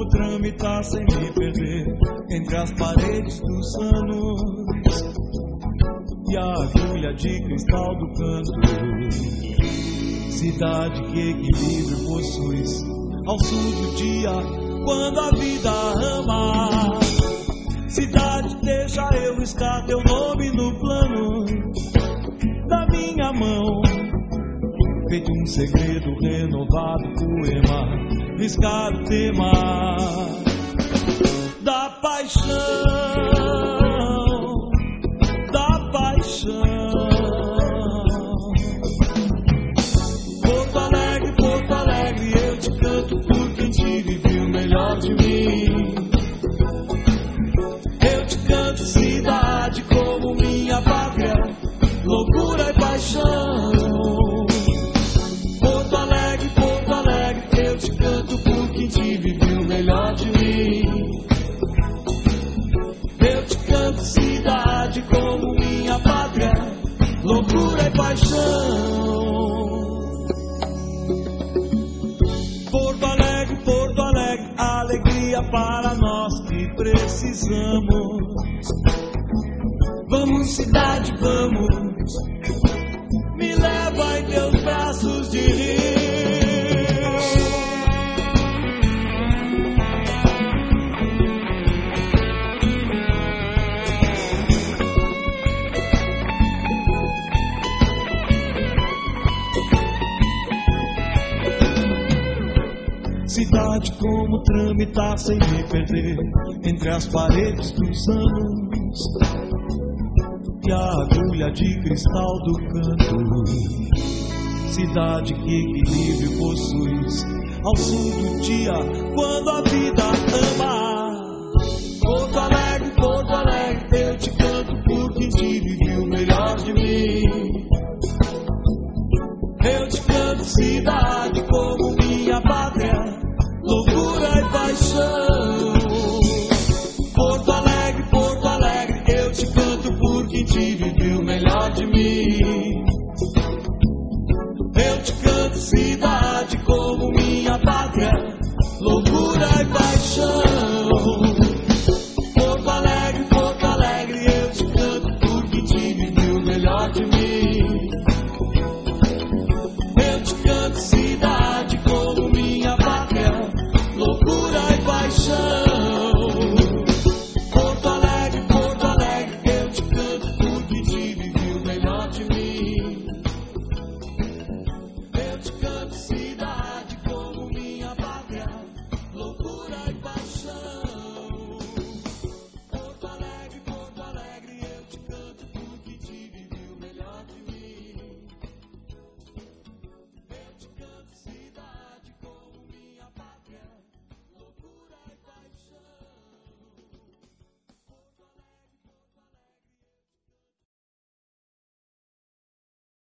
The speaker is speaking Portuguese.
como tramitar sem me perder entre as paredes dos anos e a agulha de cristal do canto. Cidade que equilíbrio possuis ao sul do dia, quando a vida ama. Cidade, deixa eu riscar teu nome no plano da minha mão, feito um segredo renovado, poema, riscar o tema da paixão, da paixão. Porto Alegre, eu te canto por quem te vive o melhor de mim. Eu te canto, cidade, como minha pátria, loucura e paixão. Porto Alegre, eu te canto por quem te vive o melhor de mim. Eu te canto, cidade, como minha pátria, loucura e paixão. Porto Alegre, alegria para nós que precisamos. Vamos, cidade, vamos, me leva em teus braços de rio. Cidade, como tramitar sem me perder entre as paredes dos anos e a agulha de cristal do canto. Cidade, que equilíbrio possuis ao sul do dia, quando a vida ama. Porto Alegre, eu te canto por quem te vive o melhor de mim. Eu te canto, cidade, como minha pátria, loucura e paixão. Porto Alegre, eu te canto por quem te vive o melhor de mim. Eu te canto, cidade, como minha pátria, loucura e paixão.